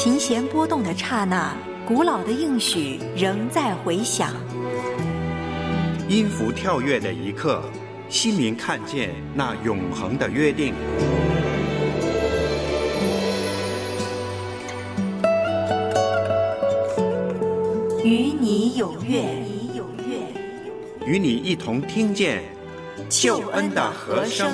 琴弦拨动的刹那，古老的应许仍在回响。 音符跳跃的一刻，心灵看见那永恒的约定。 与你有约， 与你一同听见救恩的和声。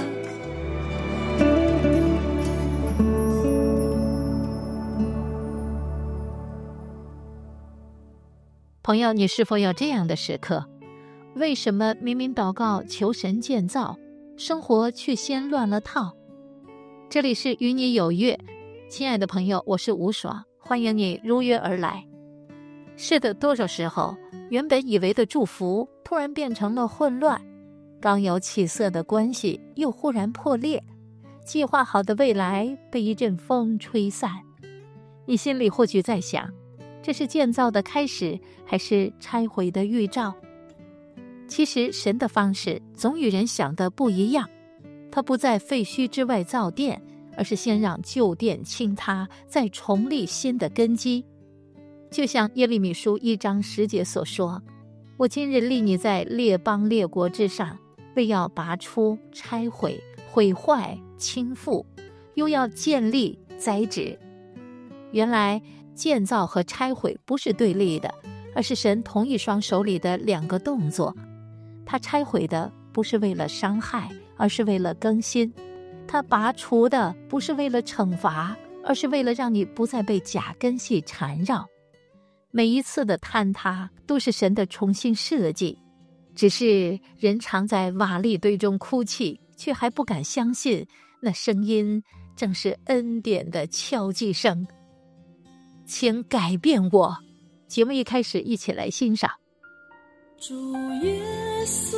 朋友，你是否有这样的时刻？为什么明明祷告求神建造，生活却先乱了套？这里是与你有约，亲爱的朋友，我是吴爽，欢迎你如约而来。是的，多少时候原本以为的祝福突然变成了混乱，刚有起色的关系又忽然破裂，计划好的未来被一阵风吹散。你心里或许在想，这是建造的开始，还是拆毁的预兆？其实神的方式总与人想的不一样，他不在废墟之外造殿，而是先让旧殿倾塌，再重立新的根基。就像耶利米书1章10节所说，我今日立你在列邦列国之上，为要拔出、拆毁、毁坏、倾覆，又要建立、栽植。原来建造和拆毁不是对立的，而是神同一双手里的两个动作。他拆毁的不是为了伤害，而是为了更新；他拔除的不是为了惩罚，而是为了让你不再被假根系缠绕。每一次的坍塌都是神的重新设计，只是人常在瓦砾堆中哭泣，却还不敢相信那声音正是恩典的敲击声。请改变我。节目一开始，一起来欣赏。 主耶稣，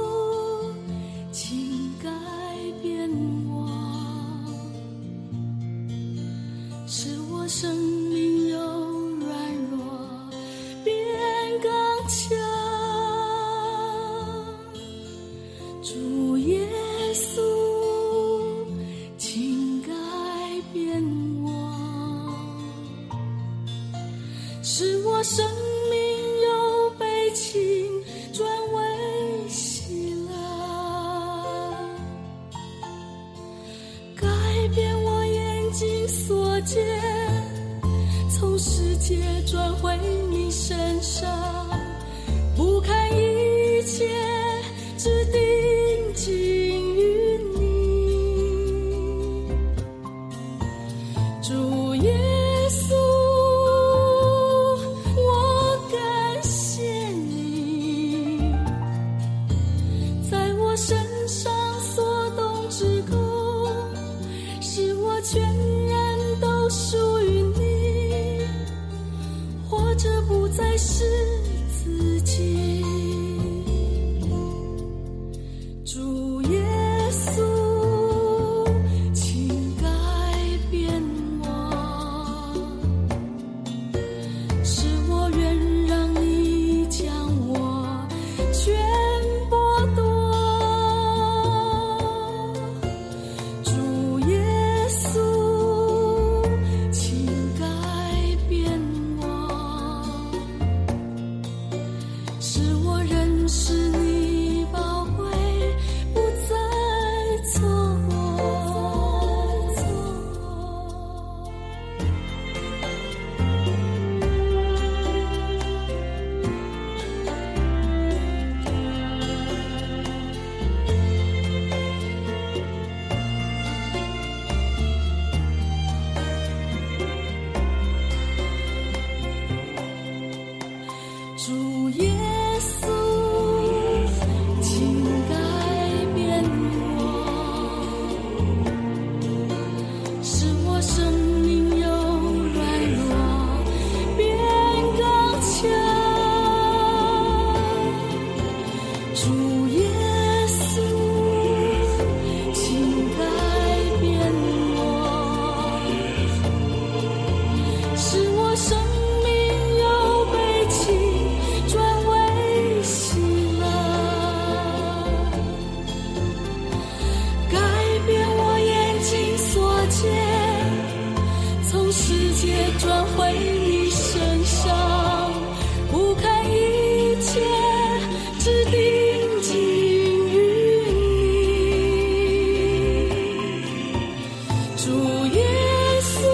请改变我，使我生命由软弱变刚强。主耶稣，请改变我，使我生命由悲情转为喜乐，改变我眼睛所见，从世界转回你身上，不看一切，只定睛于你。主耶稣，我感谢你，在我身上所动之功，使我全然都属于你，活着不再是自己。主耶稣，请改变我，使我愿让你将我全剥夺。主耶稣， 转回你身上，不看一切，只定睛于你。主耶稣，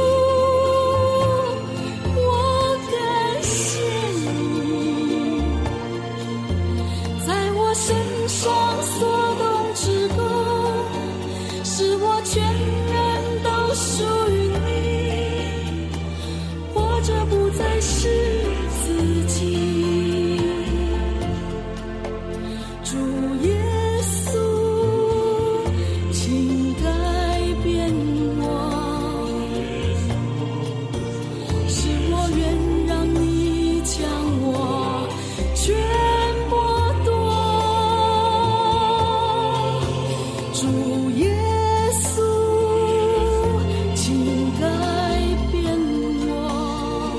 我感谢你，在我身上所动之功，使我全然都属于你，活着不再是自己。主耶稣，请改变我，使我愿让你将我全剥夺。主耶稣，请改变我，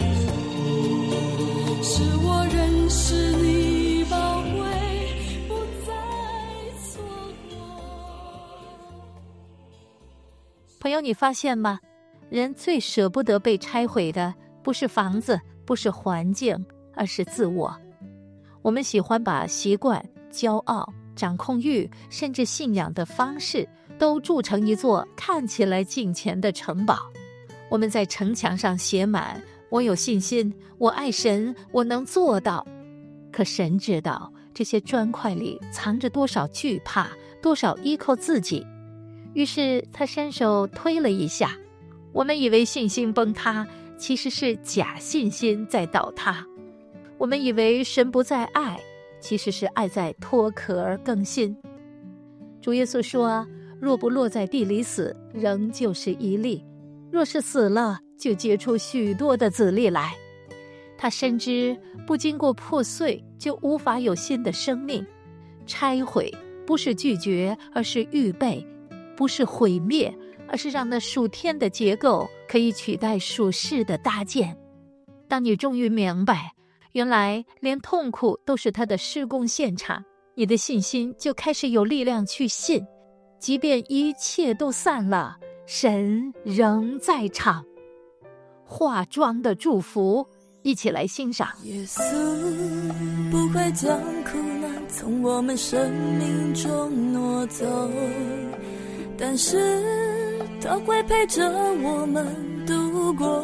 使我认识你宝贵，不再错过。 朋友，你发现吗？人最舍不得被拆毁的，不是房子，不是环境，而是自我。我们喜欢把习惯、骄傲、掌控欲，甚至信仰的方式，都筑成一座看起来敬虔的城堡。我们在城墙上写满：我有信心，我爱神，我能做到。可神知道这些砖块里藏着多少惧怕，多少依靠自己。于是他伸手推了一下，我们以为信心崩塌，其实是假信心在倒塌。我们以为神不再爱，其实是爱在脱壳而更新。主耶稣说，若不落在地里死，仍旧是一粒；若是死了，就结出许多的子粒来。他深知不经过破碎，就无法有新的生命。拆毁不是拒绝，而是预备；不是毁灭，而是让那属天的结构可以取代属世的搭建。当你终于明白，原来连痛苦都是他的施工现场，你的信心就开始有力量去信，即便一切都散了，神仍在场。化妆的祝福，一起来欣赏。 耶稣不会将苦难从我们生命中挪走，但是他会陪着我们度过。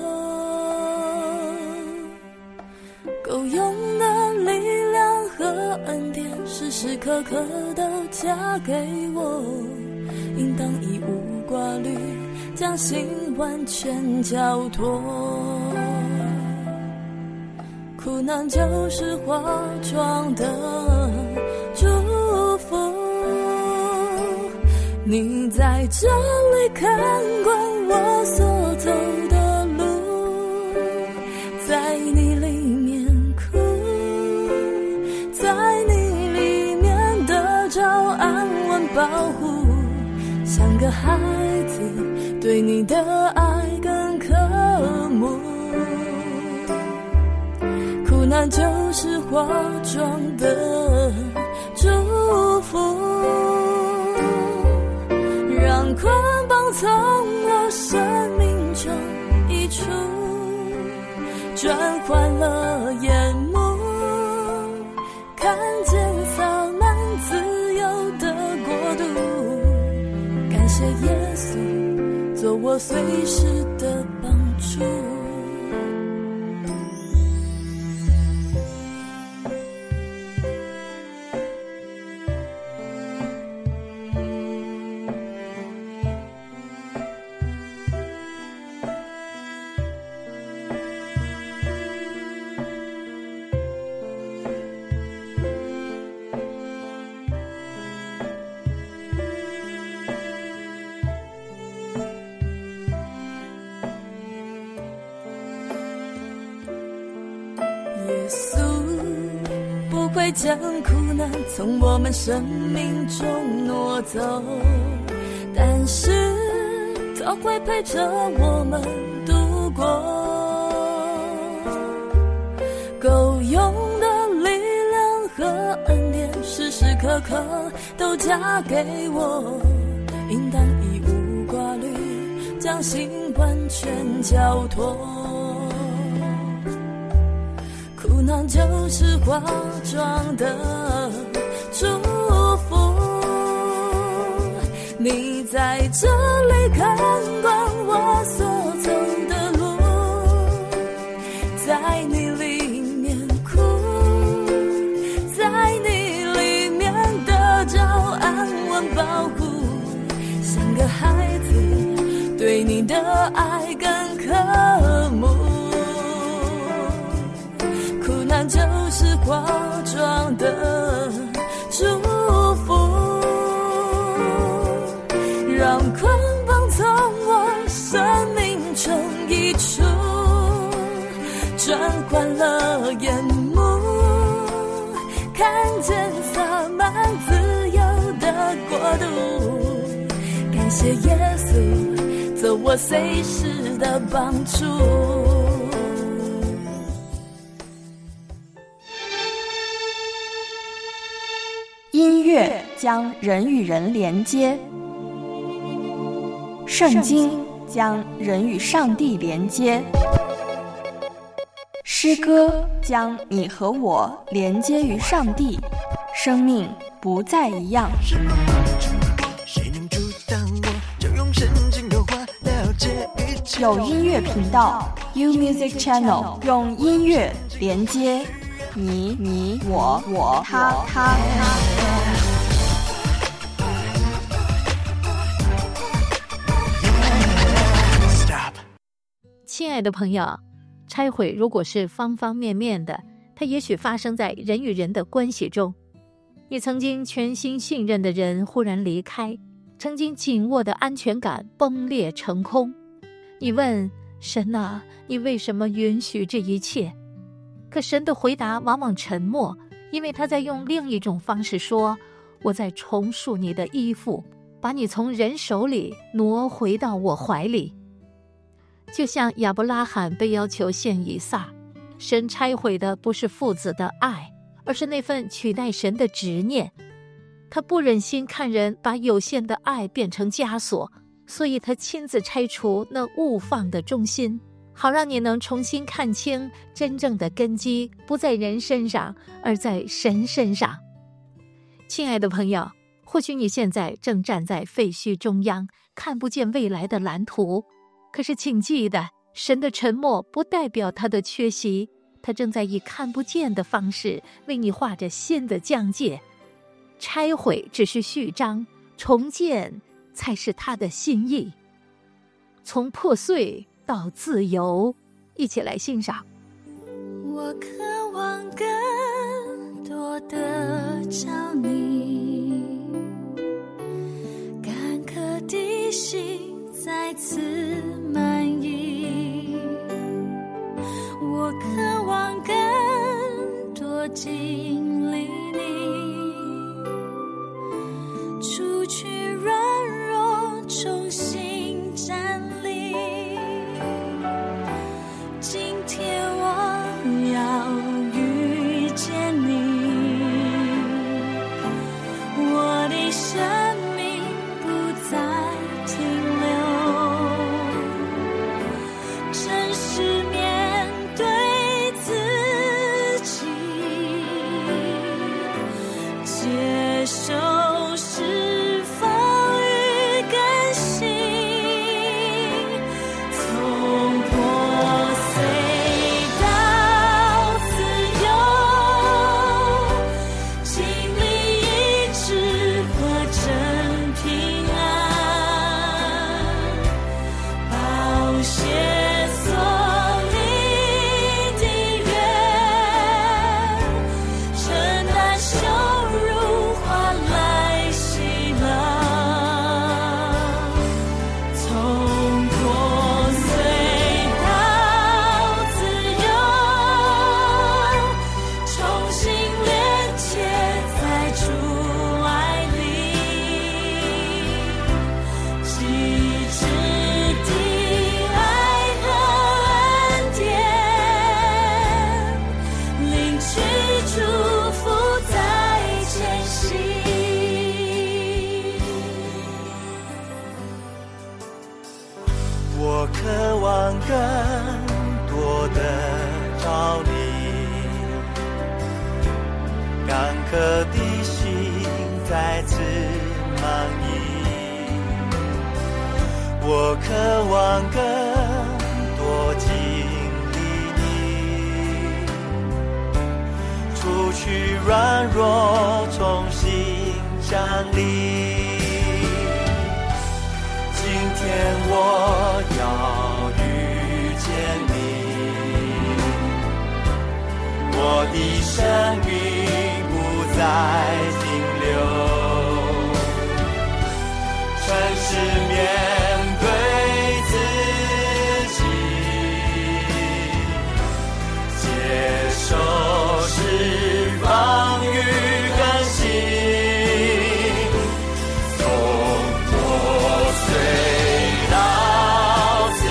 够用的力量和恩典，时时刻刻都加给我，应当一无挂虑，将心完全交托。苦难就是化妆的祝福，你在这里看惯我所走的路，在你里面哭，在你里面得着安稳保护，像个孩子对你的爱更渴慕。苦难就是化妆的祝福，让捆绑从我生命中移除，转换了眼目，看见洒满自由的国度。感谢耶稣做我随时的帮助。耶稣不会将苦难从我们生命中挪走，但是他会陪着我们度过。够用的力量和恩典，时时刻刻都加给我，应当一无挂虑，将心完全交托。 难就是化妆的祝福。你在这里看惯我所走的路，在你里面哭，在你里面得着安稳保护，像个孩子对你的爱更渴慕。苦难就是化妆的祝福，让捆绑从我生命中移除，转换了眼目，看见洒满自由的国度。感谢耶稣做我随时的帮助。 音乐将人与人连接，圣经将人与上帝连接，诗歌将你和我连接于上帝，生命不再一样。 谁能阻挡我？就用圣经的话了解一切。 有音乐频道 U Music Channel， 用音乐连接你我他。 亲爱的朋友，拆毁如果是方方面面的，它也许发生在人与人的关系中。你曾经全心信任的人忽然离开，曾经紧握的安全感崩裂成空。你问神啊，你为什么允许这一切？可神的回答往往沉默，因为他在用另一种方式说，我在重塑你的衣服，把你从人手里挪回到我怀里。就像亚伯拉罕被要求献以撒，神拆毁的不是父子的爱，而是那份取代神的执念。他不忍心看人把有限的爱变成枷锁，所以他亲自拆除那误放的中心，好让你能重新看清真正的根基不在人身上，而在神身上。亲爱的朋友，或许你现在正站在废墟中央，看不见未来的蓝图，可是请记得，神的沉默不代表他的缺席，他正在以看不见的方式为你画着新的疆界。拆毁只是序章，重建才是他的心意。从破碎到自由，一起来欣赏。 我渴望更多的找你，干渴的心再次满溢，我渴望更多经历你，除去软弱，重新站立。今天我要遇见你，我的生命不再停留，诚实面对自己，接受释放与更新，从破碎到自由，经历医治和真平安，宝血所立的约，承担羞辱换来喜乐，从破碎到自由，重新连接在主爱里，极致的爱和恩典，领取祝福在前行。 我渴望更多的找你， 渴的心再次满溢，我渴望更多经历你，除去软弱，重新站立。今天我要遇见你，我的生命不再停留，诚实面对自己，接受释放与更新，从破碎到自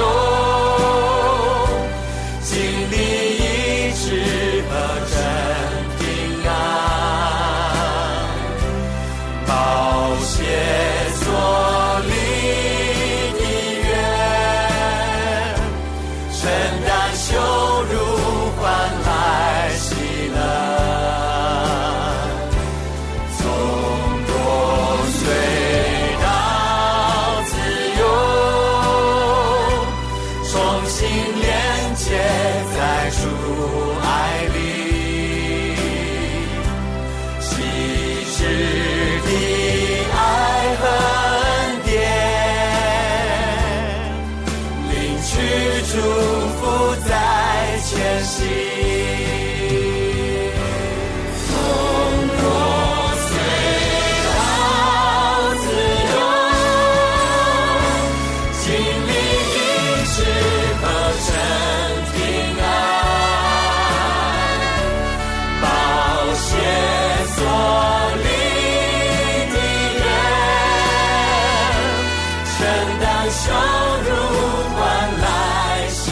由，经历医治和真平安，宝血所立的约，承担羞辱换来喜乐，从破碎到自由，重新连接在主爱里，细致的爱和恩典，领取祝福在前行。羞辱换来喜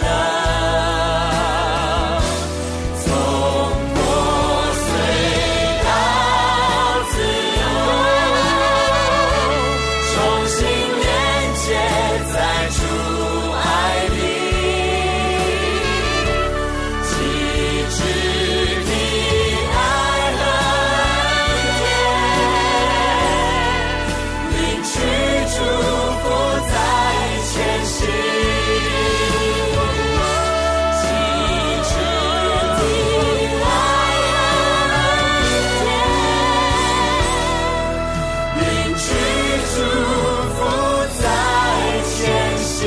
乐，从破碎到自由，重新连接在主爱里，极致的爱和恩典，领取祝福前行，极致的爱和恩典，领取祝福在前行。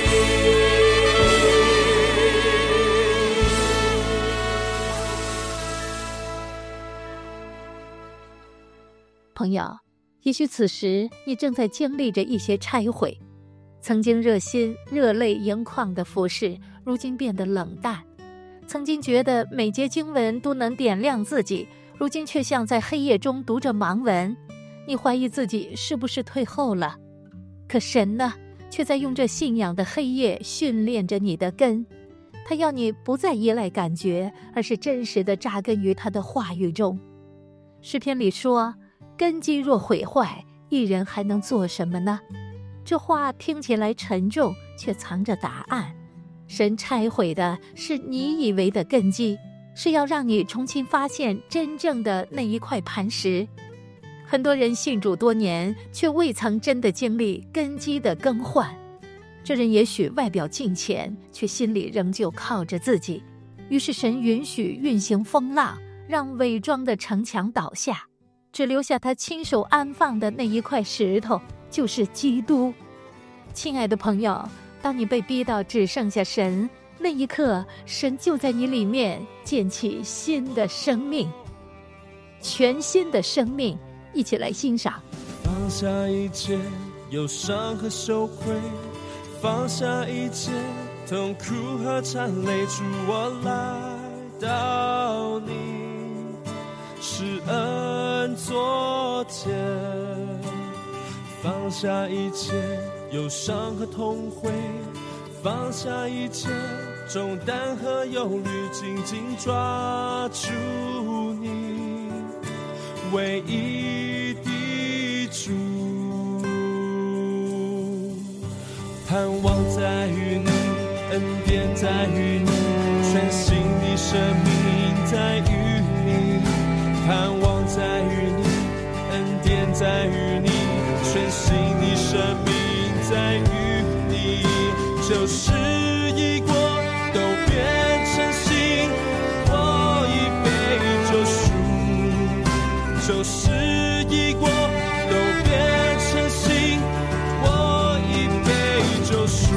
朋友，也许此时你正在经历着一些拆毁，曾经热心热泪盈眶的服事，如今变得冷淡；曾经觉得每节经文都能点亮自己，如今却像在黑夜中读着盲文。你怀疑自己是不是退后了？可神呢，却在用这信仰的黑夜训练着你的根。他要你不再依赖感觉，而是真实地扎根于他的话语中。诗篇里说，根基若毁坏，一人还能做什么呢？这话听起来沉重，却藏着答案。神拆毁的是你以为的根基，是要让你重新发现真正的那一块磐石。很多人信主多年，却未曾真的经历根基的更换。这人也许外表敬虔，却心里仍旧靠着自己。于是神允许运行风浪，让伪装的城墙倒下，只留下他亲手安放的那一块石头，就是基督。亲爱的朋友，当你被逼到只剩下神，那一刻，神就在你里面建起新的生命，全新的生命。一起来欣赏。 放下一切忧伤和羞愧，放下一切痛苦和惨泪，主我来到你施恩座前，放下一切忧伤和痛悔，放下一切重担和忧虑，紧紧抓住你唯一的主，盼望在于你，恩典在于你，全新的生命在于你，盼旧事已过都变成新，我已被救赎。旧事已过都变成新，我已被救赎。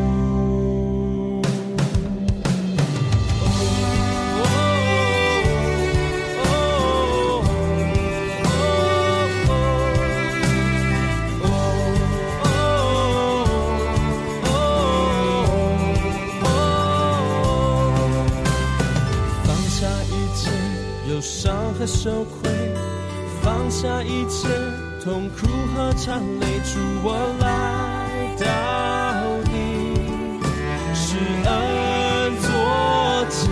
忧伤和羞愧，放下一切痛苦和缠累，主我来到你，施恩作结，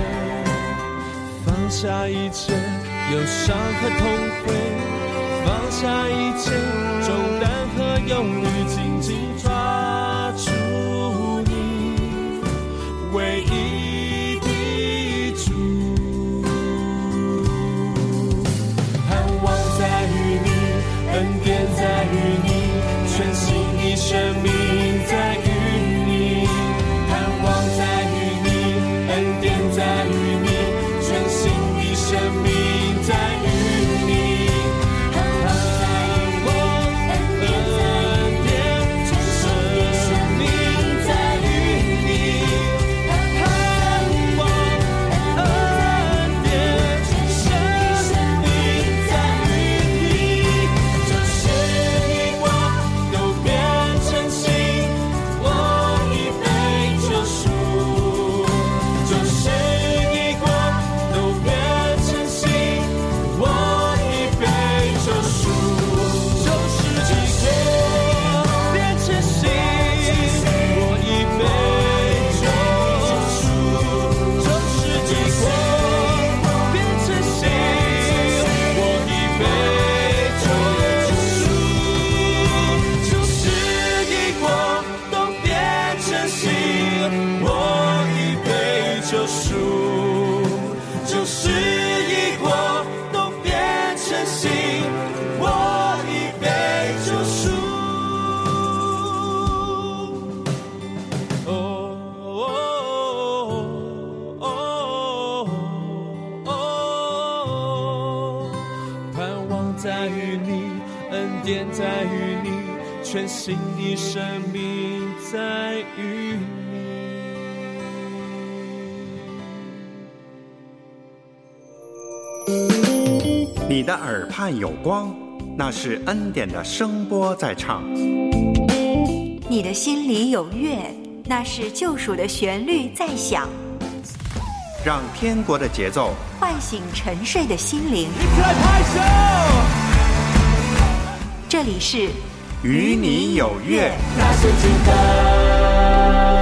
放下一切忧伤和痛悔，放下一切重担和忧虑，紧紧抓住你唯一的主。恩典在于你，全新的生命在于你，盼望在于你，恩典在于你，全新的生命在于你，盼望恩典生命在于你，盼望恩典生命在于你。在于你，恩典在于你，全新的生命在于你。你的耳畔有光，那是恩典的声波在唱。 你的心里有乐，那是救赎的旋律在响。 让天国的节奏唤醒沉睡的心灵。 一起来拍手！ 这里是与你有约。 那是真的。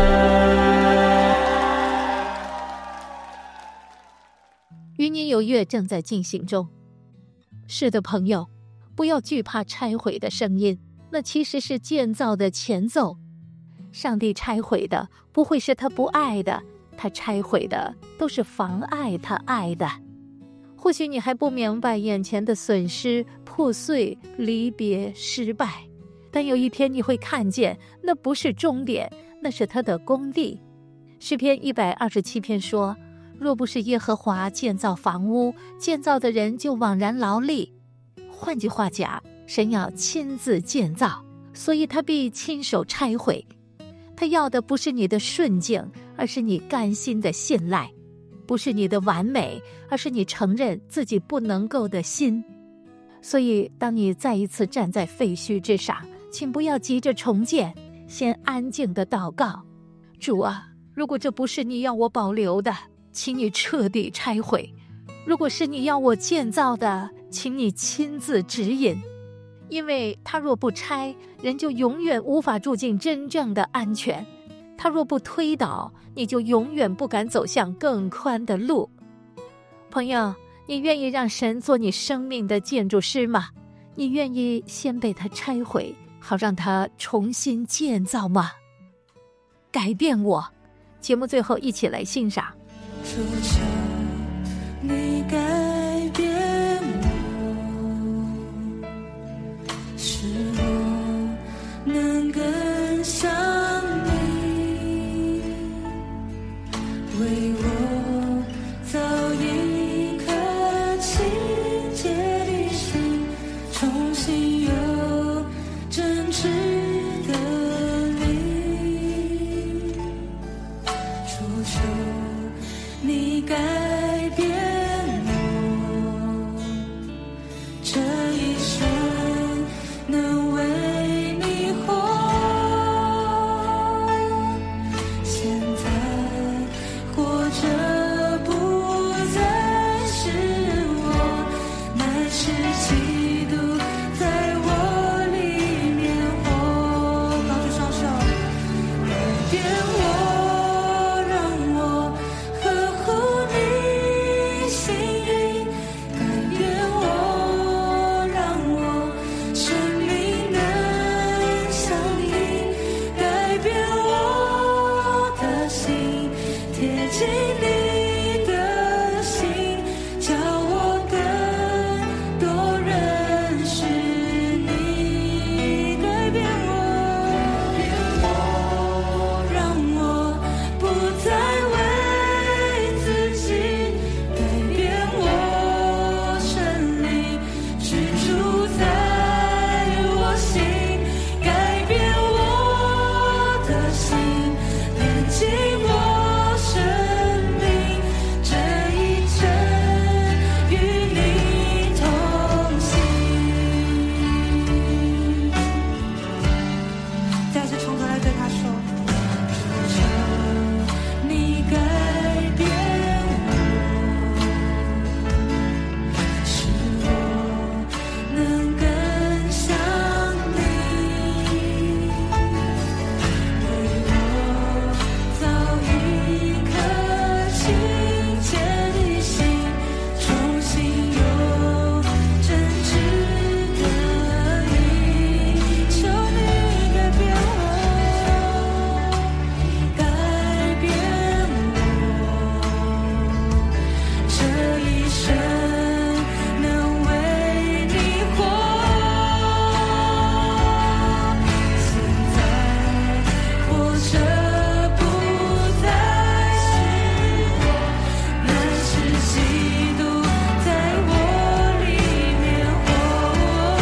与你有约正在进行中。是的，朋友，不要惧怕拆毁的声音，那其实是建造的前奏。上帝拆毁的不会是他不爱的，他拆毁的都是妨碍他爱的。或许你还不明白眼前的损失、破碎、离别、失败，但有一天你会看见，那不是终点，那是他的工地。诗篇127篇说，若不是耶和华建造房屋，建造的人就枉然劳力。换句话讲，神要亲自建造，所以他必亲手拆毁。他要的不是你的顺境，而是你甘心的信赖；不是你的完美，而是你承认自己不能够的心。所以当你再一次站在废墟之上，请不要急着重建，先安静的祷告，主啊，如果这不是你要我保留的，请你彻底拆毁；如果是你要我建造的，请你亲自指引。因为他若不拆，人就永远无法住进真正的安全；他若不推倒，你就永远不敢走向更宽的路。朋友，你愿意让神做你生命的建筑师吗？你愿意先被他拆毁，好让他重新建造吗？改变我。节目最后一起来欣赏。 求求你改变我，使我能更像你。 近你的心，叫我更多认识你，改变我，让我不再为自己，改变我，神灵居住在我心，改变我的心，连接我生命，这一生与你同行。再次从头来对他说，求你改变我，使我能更像你，为我造一颗清洁的心，重新有真挚的意，求你改变我，改变我，这一生能为你活。现在活着不再是我，乃是基督在我里面活。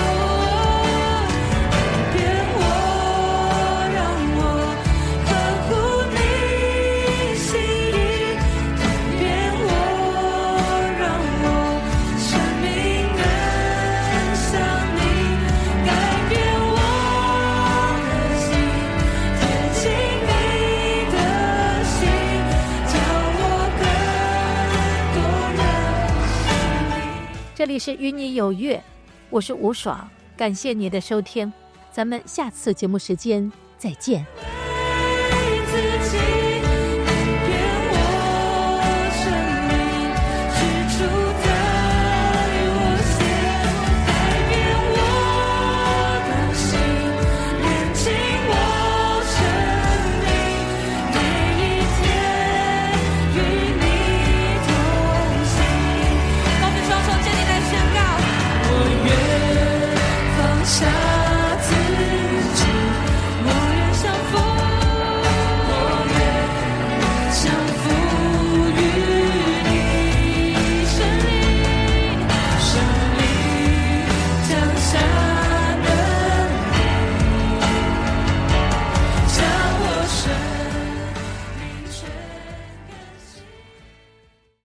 改变我，让我合乎你心意，改变我，让我生命更像你，改变我的心，贴近你的心，叫我更多认识你。 这里是与你有约，我是吴爽，感谢你的收听，咱们下次节目时间再见。